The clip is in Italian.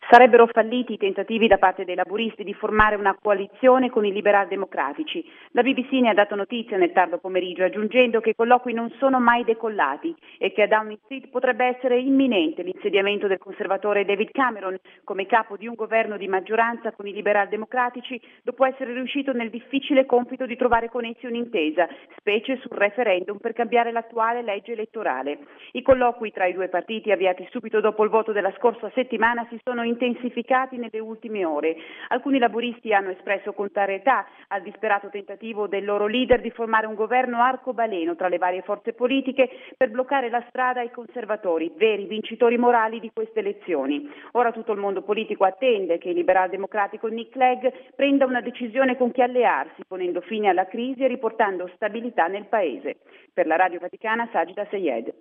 Sarebbero falliti i tentativi da parte dei laburisti di formare una coalizione con i liberal-democratici. La BBC ne ha dato notizia nel tardo pomeriggio, aggiungendo che i colloqui non sono mai decollati e che a Downing Street potrebbe essere imminente l'insediamento del conservatore David Cameron come capo di un governo di maggioranza con i liberal-democratici, dopo essere riuscito nel difficile compito di trovare con essi un'intesa, specie sul referendum per cambiare l'attuale legge elettorale. I colloqui tra i due partiti, avviati subito dopo il voto della scorsa settimana, si sono intensificati nelle ultime ore. Alcuni laburisti hanno espresso contrarietà al disperato tentativo del loro leader di formare un governo arcobaleno tra le varie forze politiche per bloccare la strada ai conservatori, veri vincitori morali di queste elezioni. Ora tutto il mondo politico attende che il liberal democratico Nick Clegg prenda una decisione con chi allearsi, ponendo fine alla crisi e riportando stabilità nel paese. Per la Radio Vaticana, Sajida Sayed.